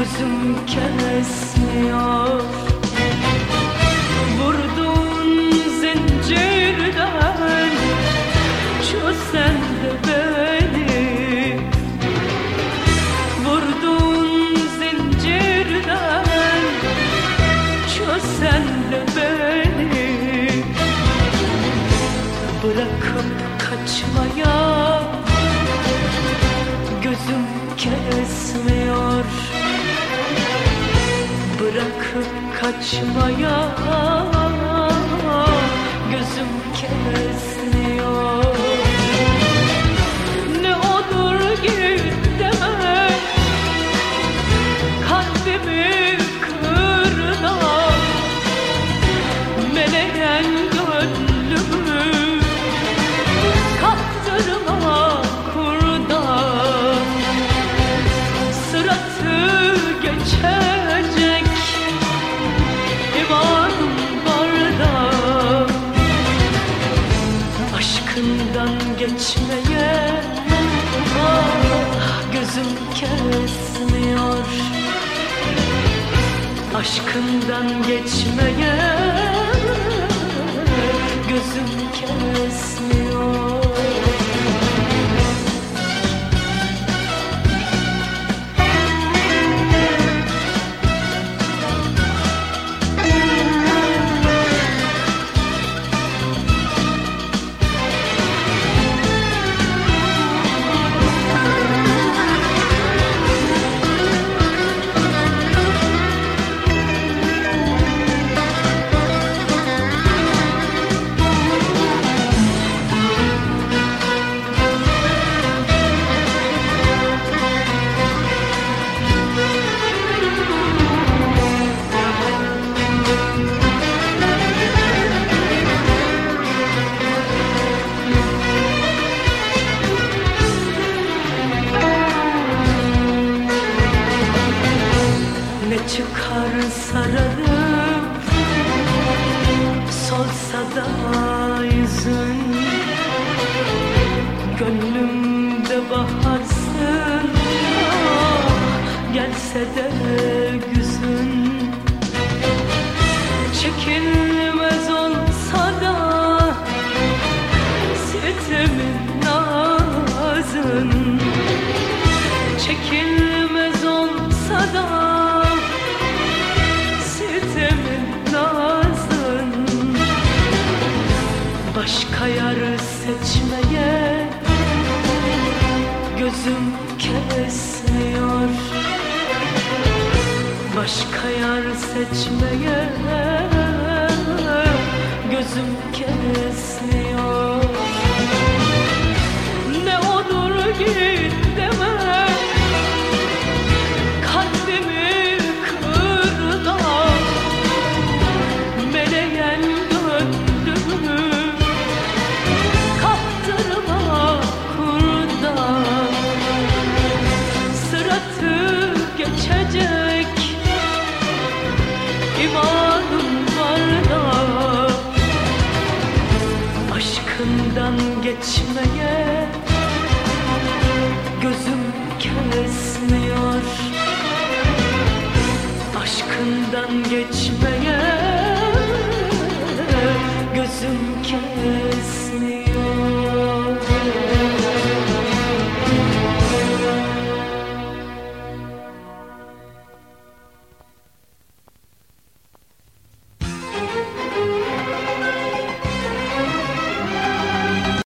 gözüm kesmiyor. Vurduğun zincirden çözsen de beni, vurduğun zincirden çözsen de beni, bırakıp kaçmaya gözüm kesmiyor. Bırakıp kaçmaya gözüm kesmiyor. Ne olur git deme, kalbimi kırma, meleğen gönlümü kaptırma kurda. Sıratı geçecek imanım var da, aşkından geçmeye gözüm kesmiyor. Aşkından geçmeye gözüm kesmiyor. Ne çıkar sararıp solsa da yüzün, gönlümde baharsın, gelse de güzün. Çekilmez olsa da sitemin nazın, çekilmez olsa da başka yar seçmeye gözüm kesmiyor. Başka yar seçmeye gözüm kesmiyor. Ne olur git deme, kalbimi kırda, meleğen gönlümü kaptırma kurda. Sıratı geçecek imanım var da, aşkından geçmeye gözüm kesmiyor. Aşkından geçmeye gözüm kesmiyor.